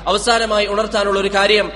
അവസാനമായി ഉണർത്താനുള്ള ഒരു കാര്യം,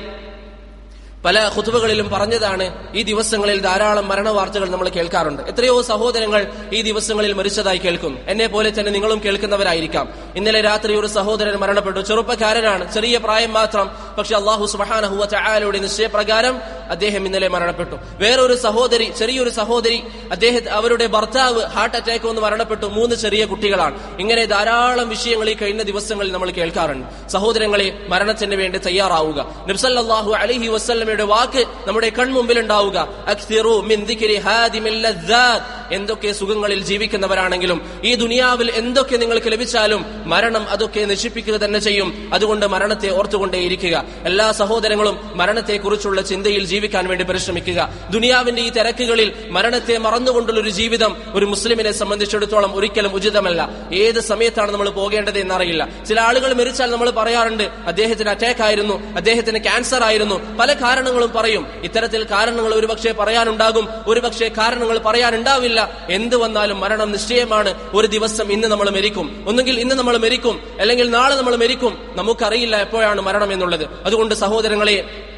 പല ഖുതുബകളിലും പറഞ്ഞതാണ്, ഈ ദിവസങ്ങളിൽ ധാരാളം മരണവാർത്തകൾ നമ്മൾ കേൾക്കാറുണ്ട്. എത്രയോ സഹോദരങ്ങൾ ഈ ദിവസങ്ങളിൽ മരിച്ചതായി കേൾക്കുന്നു. എന്നെ പോലെ തന്നെ നിങ്ങളും കേൾക്കുന്നവരായിരിക്കാം. ഇന്നലെ രാത്രി ഒരു സഹോദരൻ മരണപ്പെട്ടു. ചെറുപ്പക്കാരനാണ്, ചെറിയ പ്രായം മാത്രം. പക്ഷെ അല്ലാഹു സുബ്ഹാനഹു വ തആലയുടെ നിശ്ചയപ്രകാരം അദ്ദേഹം ഇന്നലെ മരണപ്പെട്ടു. വേറൊരു സഹോദരി, ചെറിയൊരു സഹോദരി, അവരുടെ ഭർത്താവ് ഹാർട്ട് അറ്റാക്ക് വന്ന് മരണപ്പെട്ടു. 3 ചെറിയ കുട്ടികളാണ്. ഇങ്ങനെ ധാരാളം വിഷയങ്ങൾ ഈ കഴിഞ്ഞ ദിവസങ്ങളിൽ നമ്മൾ കേൾക്കാറുണ്ട്. സഹോദരങ്ങളെ, മരണത്തിന് വേണ്ടി തയ്യാറാവുക. നബി സല്ലല്ലാഹു അലൈഹി വസല്ലം വാക്ക് നമ്മുടെ കൺമുമ്പിൽ ഉണ്ടാവുക. അക്സിറു മിൻ ദിക്രി ഹാദിമിൽ ലദ്ദാത്ത്. എന്തൊക്കെ സുഖങ്ങളിൽ ജീവിക്കുന്നവരാണെങ്കിലും ഈ ദുനിയാവിൽ എന്തൊക്കെ നിങ്ങൾക്ക് ലഭിച്ചാലും മരണം അതൊക്കെ നശിപ്പിക്കുക തന്നെ ചെയ്യും. അതുകൊണ്ട് മരണത്തെ ഓർത്തുകൊണ്ടേയിരിക്കുക. എല്ലാ സഹോദരങ്ങളും മരണത്തെക്കുറിച്ചുള്ള ചിന്തയിൽ ജീവിക്കാൻ വേണ്ടി പരിശ്രമിക്കുക. ദുനിയാവിന്റെ ഈ തിരക്കുകളിൽ മരണത്തെ മറന്നുകൊണ്ടുള്ള ഒരു ജീവിതം ഒരു മുസ്ലിമിനെ സംബന്ധിച്ചിടത്തോളം ഒരിക്കലും ഉചിതമല്ല. ഏത് സമയത്താണ് നമ്മൾ പോകേണ്ടത് എന്നറിയില്ല. ചില ആളുകൾ മരിച്ചാൽ നമ്മൾ പറയാറുണ്ട്, അദ്ദേഹത്തിന് അറ്റാക്ക് ആയിരുന്നു, അദ്ദേഹത്തിന് ക്യാൻസർ ആയിരുന്നു, പല കാരണങ്ങളും പറയും. ഇത്തരത്തിൽ കാരണങ്ങൾ ഒരുപക്ഷെ പറയാനുണ്ടാകും, ഒരുപക്ഷെ കാരണങ്ങൾ പറയാനുണ്ടാവില്ല. എന്ത് വന്നാലും മരണം നിശ്ചയമാണ്. ഒരു ദിവസം ഇന്ന് നമ്മൾ മരിക്കും, ഒന്നുകിൽ ഇന്ന് നമ്മൾ മരിക്കും, അല്ലെങ്കിൽ നാളെ നമ്മൾ മരിക്കും. നമുക്കറിയില്ല എപ്പോഴാണ് മരണം എന്നുള്ളത്. അതുകൊണ്ട് സഹോദരങ്ങളെ,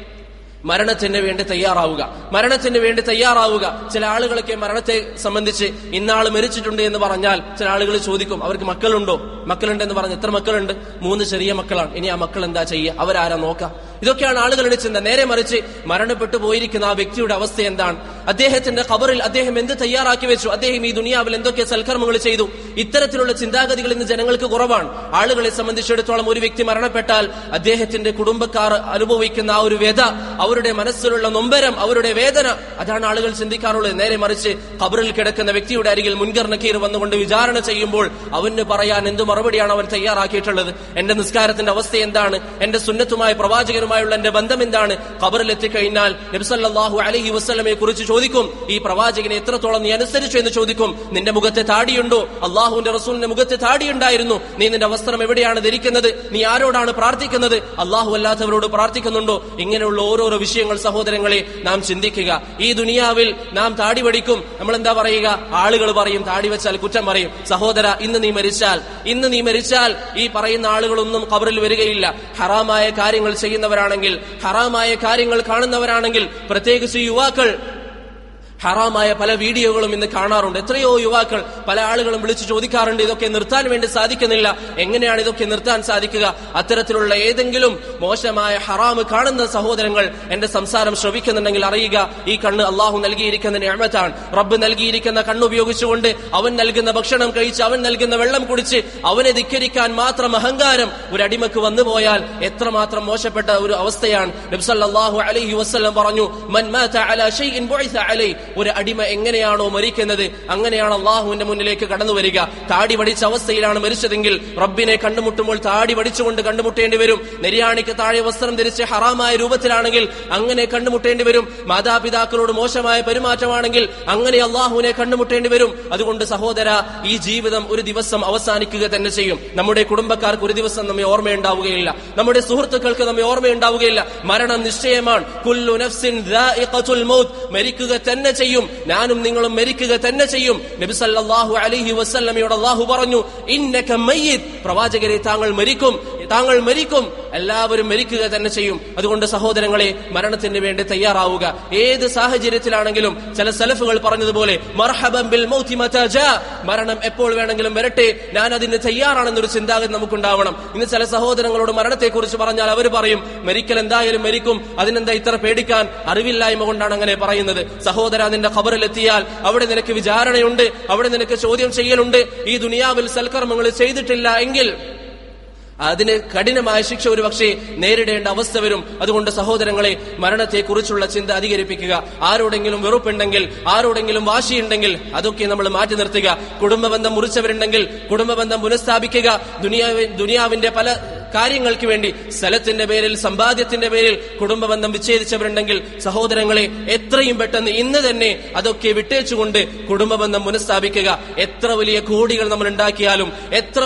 മരണത്തിന് വേണ്ടി തയ്യാറാവുക, മരണത്തിന് വേണ്ടി തയ്യാറാവുക. ചില ആളുകളൊക്കെ മരണത്തെ സംബന്ധിച്ച് ഇന്നാൾ മരിച്ചിട്ടുണ്ട് എന്ന് പറഞ്ഞാൽ ചില ആളുകൾ ചോദിക്കും, അവർക്ക് മക്കളുണ്ടോ? മക്കളുണ്ടെന്ന് പറഞ്ഞ്, എത്ര മക്കളുണ്ട്? 3 ചെറിയ മക്കളാണ്. ഇനി ആ മക്കൾ എന്താ ചെയ്യുക? അവരാരാ നോക്കാം? ഇതൊക്കെയാണ് ആളുകളുടെ ചിന്ത. നേരെ മറിച്ച് മരണപ്പെട്ടു പോയിരിക്കുന്ന ആ വ്യക്തിയുടെ അവസ്ഥ എന്താണ്? അദ്ദേഹത്തിന്റെ ഖബറിൽ അദ്ദേഹം എന്ത് തയ്യാറാക്കി വെച്ചു? അദ്ദേഹം ഈ ദുനിയാവിൽ എന്തൊക്കെ സൽക്കർമ്മങ്ങൾ ചെയ്തു? ഇത്തരത്തിലുള്ള ചിന്താഗതികൾ ഇന്ന് ജനങ്ങൾക്ക് കുറവാണ്. ആളുകളെ സംബന്ധിച്ചിടത്തോളം ഒരു വ്യക്തി മരണപ്പെട്ടാൽ അദ്ദേഹത്തിന്റെ കുടുംബക്കാർ അനുഭവിക്കുന്ന ആ ഒരു വ്യത, അവരുടെ മനസ്സിലുള്ള നൊമ്പരം, അവരുടെ വേദന, അതാണ് ആളുകൾ ചിന്തിക്കാറുള്ളത്. നേരെ മറിച്ച് ഖബറിൽ കിടക്കുന്ന വ്യക്തിയുടെ അരികിൽ മുൻകർ നക്കീർ വന്നുകൊണ്ട് വിചാരണ ചെയ്യുമ്പോൾ അവന് പറയാൻ എന്ത് മറുപടിയാണ് അവൻ തയ്യാറാക്കിയിട്ടുള്ളത്? എന്റെ നിസ്കാരത്തിന്റെ അവസ്ഥ എന്താണ്? എന്റെ സുന്നത്തുമായ പ്രവാചകരുമായുള്ള എന്റെ ബന്ധം എന്താണ്? ഖബറിൽ എത്തിക്കഴിഞ്ഞാൽ നബി സല്ലല്ലാഹു അലൈഹി വസല്ലമയെ കുറിച്ച് ചോദിക്കും, ഈ പ്രവാചകനെ എത്രത്തോളം നീ അനുസരിച്ചു എന്ന് ചോദിക്കും. നിന്റെ മുഖത്തെ താടിയുണ്ടോ? അള്ളാഹുവിന്റെ റസൂലിന്റെ മുഖത്തെ താടിയുണ്ടായിരുന്നു. നീ നിന്റെ വസ്ത്രം എവിടെയാണ് ധരിക്കുന്നത്? നീ ആരോടാണ് പ്രാർത്ഥിക്കുന്നത്? അള്ളാഹു അല്ലാത്തവരോട് പ്രാർത്ഥിക്കുന്നുണ്ടോ? ഇങ്ങനെയുള്ള ഓരോരോ വിഷയങ്ങൾ സഹോദരങ്ങളെ നാം ചിന്തിക്കുക. ഈ ദുനിയാവിൽ നാം താടി വടിക്കും. നമ്മൾ എന്താ പറയുക? ആളുകൾ പറയും, താടി വെച്ചാൽ കുറ്റം പറയും. സഹോദര, ഇന്ന് നീ മരിച്ചാൽ ഈ പറയുന്ന ആളുകളൊന്നും ഖബറിൽ വരികയില്ല. ഹറാമായ കാര്യങ്ങൾ ചെയ്യുന്നവരാണെങ്കിൽ, ഹറാമായ കാര്യങ്ങൾ കാണുന്നവരാണെങ്കിൽ, പ്രത്യേകിച്ച് യുവാക്കൾ ഹറാമായ പല വീഡിയോകളും ഇന്ന് കാണാറുണ്ട്. എത്രയോ യുവാക്കൾ, പല ആളുകളും വിളിച്ചു ചോദിക്കാറുണ്ട്, ഇതൊക്കെ നിർത്താൻ വേണ്ടി സാധിക്കുന്നില്ല, എങ്ങനെയാണ് ഇതൊക്കെ നിർത്താൻ സാധിക്കുക? അത്തരത്തിലുള്ള ഏതെങ്കിലും മോശമായ ഹറാമ് കാണുന്ന സഹോദരങ്ങൾ എന്റെ സംസാരം ശ്രവിക്കുന്നുണ്ടെങ്കിൽ അറിയുക, ഈ കണ്ണ് അള്ളാഹു നൽകിയിരിക്കുന്ന നിഅമത്താണ്. റബ്ബ് നൽകിയിരിക്കുന്ന കണ്ണുപയോഗിച്ചുകൊണ്ട് അവൻ നൽകുന്ന ഭക്ഷണം കഴിച്ച്, അവൻ നൽകുന്ന വെള്ളം കുടിച്ച്, അവനെ ധിക്കരിക്കാൻ മാത്രം അഹങ്കാരം ഒരു അടിമക്ക് വന്നുപോയാൽ എത്രമാത്രം മോശപ്പെട്ട ഒരു അവസ്ഥയാണ്. നബി സല്ലല്ലാഹു അലൈഹി വസല്ലം പറഞ്ഞു, മൻ മാത അലാ ഷൈഇൻ ബുഇസ അലൈഹി. ഒരു അടിമ എങ്ങനെയാണോ മരിക്കുന്നത് അങ്ങനെയാണ് അള്ളാഹുവിന്റെ മുന്നിലേക്ക് കടന്നു വരിക. താടി വടിച്ച അവസ്ഥയിലാണ് മരിച്ചതെങ്കിൽ റബ്ബിനെ കണ്ടുമുട്ടുമ്പോൾ താടി വടിച്ചുകൊണ്ട് കണ്ടുമുട്ടേണ്ടി വരും. നെര്യാണിക്ക് താഴെ വസ്ത്രം ധരിച്ച് ഹറാമായ രൂപത്തിലാണെങ്കിൽ അങ്ങനെ കണ്ടുമുട്ടേണ്ടി വരും. മാതാപിതാക്കളോട് മോശമായ പെരുമാറ്റമാണെങ്കിൽ അങ്ങനെ അള്ളാഹുവിനെ കണ്ടുമുട്ടേണ്ടി വരും. അതുകൊണ്ട് സഹോദര, ഈ ജീവിതം ഒരു ദിവസം അവസാനിക്കുക തന്നെ ചെയ്യും. നമ്മുടെ കുടുംബക്കാർക്ക് ഒരു ദിവസം നമ്മെ ഓർമ്മയുണ്ടാവുകയില്ല, നമ്മുടെ സുഹൃത്തുക്കൾക്ക് നമ്മെ ഓർമ്മയുണ്ടാവുകയില്ല. മരണം നിശ്ചയമാണ്. കുല്ലു നഫ്സിൻ ദാഇഖത്തുൽ മൗത്ത്. മരിക്കുക തന്നെ ചെയ്യും. ഞാനും നിങ്ങളും മരിക്കുക തന്നെ ചെയ്യും. നബി സല്ലല്ലാഹു അലൈഹി വസല്ലമയോട് അല്ലാഹു പറഞ്ഞു, ഇന്നക മയ്യിത്ത്. പ്രവാചകരെ, താങ്കൾ മരിക്കും. എല്ലാവരും മരിക്കുക തന്നെ ചെയ്യും. അതുകൊണ്ട് സഹോദരങ്ങളെ, മരണത്തിന് വേണ്ടി തയ്യാറാവുക. ഏത് സാഹചര്യത്തിലാണെങ്കിലും ചില സലഫുകൾ പറഞ്ഞതുപോലെ, മർഹബൻ ബിൽ മൗതി മതാ ജാ. മരണം എപ്പോൾ വേണമെങ്കിലും വരട്ടെ, ഞാൻ അതിന് തയ്യാറാണെന്നൊരു ചിന്താഗതി നമുക്കുണ്ടാവണം. ഇന്ന് ചില സഹോദരങ്ങളോട് മരണത്തെക്കുറിച്ച് പറഞ്ഞാൽ അവർ പറയും, മരിക്കൽ എന്തായാലും മരിക്കും, അതിനെന്താ ഇത്ര പേടിക്കാൻ? അറിവില്ലായ്മ കൊണ്ടാണ് അങ്ങനെ പറയുന്നത്. സഹോദര, നിന്റെ ഖബറിലെത്തിയാൽ അവിടെ നിനക്ക് വിചാരണയുണ്ട്, അവിടെ നിനക്ക് ചോദ്യം ചെയ്യലുണ്ട്. ഈ ദുനിയാവിൽ സൽക്കർമ്മങ്ങൾ ചെയ്തിട്ടില്ല എങ്കിൽ അതിന് കഠിനമായ ശിക്ഷ ഒരു പക്ഷേ നേരിടേണ്ട അവസ്ഥ വരും. അതുകൊണ്ട് സഹോദരങ്ങളെ, മരണത്തെക്കുറിച്ചുള്ള ചിന്ത അധികരിപ്പിക്കുക. ആരോടെങ്കിലും വെറുപ്പുണ്ടെങ്കിൽ, ആരോടെങ്കിലും വാശിയുണ്ടെങ്കിൽ അതൊക്കെ നമ്മൾ മാറ്റി നിർത്തുക. കുടുംബബന്ധം മുറിച്ചവരുണ്ടെങ്കിൽ കുടുംബബന്ധം പുനഃസ്ഥാപിക്കുക. ദുനിയാവിന്റെ പല കാര്യങ്ങൾക്ക് വേണ്ടി, സ്ഥലത്തിന്റെ പേരിൽ, സമ്പാദ്യത്തിന്റെ പേരിൽ കുടുംബബന്ധം വിച്ഛേദിച്ചവരുണ്ടെങ്കിൽ സഹോദരങ്ങളെ, എത്രയും പെട്ടെന്ന് ഇന്ന് തന്നെ അതൊക്കെ വിട്ടേച്ചുകൊണ്ട് കുടുംബബന്ധം പുനഃസ്ഥാപിക്കുക. എത്ര വലിയ കോടികൾ നമ്മൾ ഉണ്ടാക്കിയാലും, എത്ര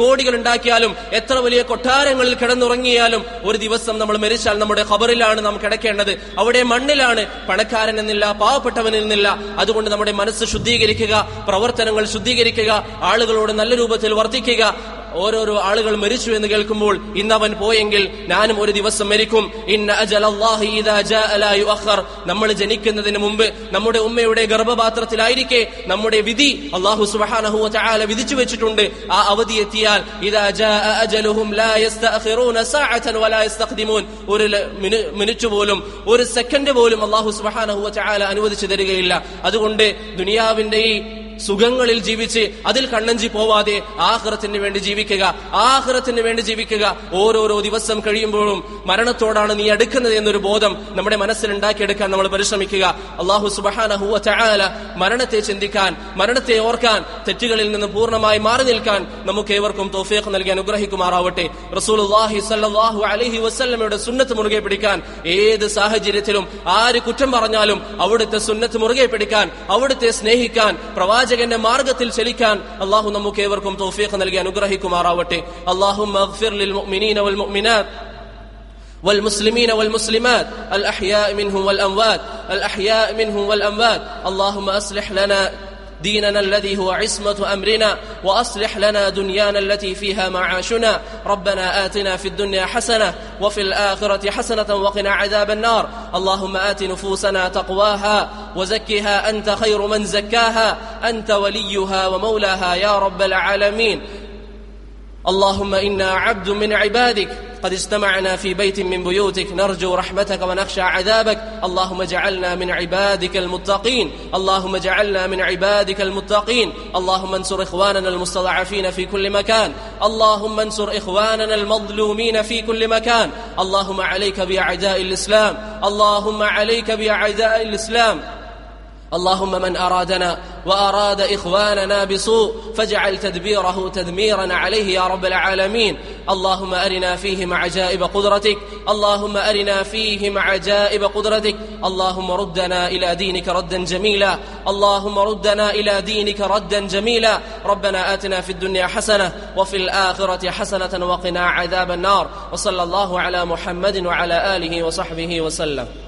വലിയ കൊട്ടാരങ്ങളിൽ കിടന്നുറങ്ങിയാലും ഒരു ദിവസം നമ്മൾ മരിച്ചാൽ നമ്മുടെ ഖബറിലാണ് നാം കിടക്കേണ്ടത്. അവിടെ മണ്ണിലാണ്, പണക്കാരൻ എന്നില്ല, പാവപ്പെട്ടവൻ എന്നില്ല. അതുകൊണ്ട് നമ്മുടെ മനസ്സ് ശുദ്ധീകരിക്കുക, പ്രവർത്തനങ്ങൾ ശുദ്ധീകരിക്കുക, ആളുകളോട് നല്ല രൂപത്തിൽ വർത്തിക്കുക, ഓരോരോ ആളുകൾ മരിച്ചു എന്ന് കേൾക്കുമ്പോൾ ഇന്നവൻ പോയെങ്കിൽ ഞാനും ഒരു ദിവസം മരിക്കും. ഇന്ന അജലല്ലാഹി ഇദാ ജാഅ ലാ യുഅഖർ. നമ്മൾ ജനിക്കുന്നതിന് മുമ്പ് നമ്മുടെ ഉമ്മയുടെ ഗർഭപാത്രത്തിലായിരിക്കെ നമ്മുടെ വിധി അല്ലാഹു സുബ്ഹാനഹു വ തആല വിധിച്ചു വെച്ചിട്ടുണ്ട്. ആ അവധി എത്തിയാൽ ഇദാ ജാഅ അജലുഹും ലാ യസ്തഅഖിറൂന സഅതൻ വലാ യസ്തഖ്ദിമൂൻ. ഒരു മിനിറ്റ് പോലും ഒരു സെക്കൻഡ് പോലും അല്ലാഹു സുബ്ഹാനഹു വ തആല അനുവദിച്ചു തരികയില്ല. അതുകൊണ്ട് ദുനിയാവിന്റെ ഈ സുഖങ്ങളിൽ ജീവിച്ച് അതിൽ കണ്ണഞ്ചി പോവാതെ ആഖിറത്തിന് വേണ്ടി ജീവിക്കുക, ആഖിറത്തിന് വേണ്ടി ജീവിക്കുക. ഓരോരോ ദിവസം കഴിയുമ്പോഴും മരണത്തോടാണ് നീ അടുക്കുന്നത് എന്നൊരു ബോധം നമ്മുടെ മനസ്സിൽ ഉണ്ടാക്കിയെടുക്കാൻ നമ്മൾ പരിശ്രമിക്കുക. അല്ലാഹു സുബ്ഹാനഹു വ തആല മരണത്തെ ചിന്തിക്കാൻ, മരണത്തെ ഓർക്കാൻ, തെറ്റുകളിൽ നിന്ന് പൂർണ്ണമായി മാറി നിൽക്കാൻ നമുക്ക് ഏവർക്കും തൗഫീഖ് നൽകി അനുഗ്രഹിക്കുമാറാവട്ടെ. റസൂലുള്ളാഹി സ്വല്ലല്ലാഹു അലൈഹി വസല്ലമയുടെ സുന്നത്ത് മുറുകെ പിടിക്കാൻ ഏത് സാഹചര്യത്തിലും ആര് കുറ്റം പറഞ്ഞാലും അവിടുത്തെ സുന്നത്ത് മുറുകെ പിടിക്കാൻ, അവിടുത്തെ സ്നേഹിക്കാൻ, പ്രവാചകന്റെ മാർഗത്തിൽ ചലിക്കാൻ അല്ലാഹു നമുക്ക് ഏവർക്കും തൗഫീഖ് നൽകി അനുഗ്രഹിക്കുമാറാവട്ടെ. അല്ലാഹുമ്മ അഗ്ഫിർ ലിൽ മുഅ്മിനീന വൽ മുഅ്മിനാത്ത് والمسلمين والمسلمات الأحياء منهم والأموات الأحياء منهم والأموات. اللهم أصلح لنا ديننا الذي هو عصمة أمرنا وأصلح لنا دنيانا التي فيها معاشنا. ربنا آتنا في الدنيا حسنة وفي الآخرة حسنة وقنا عذاب النار. اللهم آت نفوسنا تقواها وزكها أنت خير من زكاها أنت وليها ومولاها يا رب العالمين. اللهم إنا عبد من عبادك قد اجتمعنا في بيت من بيوتك نرجو رحمتك ونخشى عذابك. اللهم اجعلنا من عبادك المتقين. اللهم اجعلنا من عبادك المتقين. اللهم انصر إخواننا المستضعفين في كل مكان. اللهم انصر إخواننا المظلومين في كل مكان. اللهم عليك بأعداء الإسلام. اللهم عليك بأعداء الإسلام. اللهم من أرادنا وأراد إخواننا بسوء فاجعل تدبيره تدميرا عليه يا رب العالمين. اللهم أرنا فيهم عجائب قدرتك. اللهم أرنا فيهم عجائب قدرتك. اللهم ردنا إلى دينك ردا جميلا. اللهم ردنا إلى دينك ردا جميلا. ربنا آتنا في الدنيا حسنة وفي الآخرة حسنة وقنا عذاب النار. وصلى الله على محمد وعلى آله وصحبه وسلم.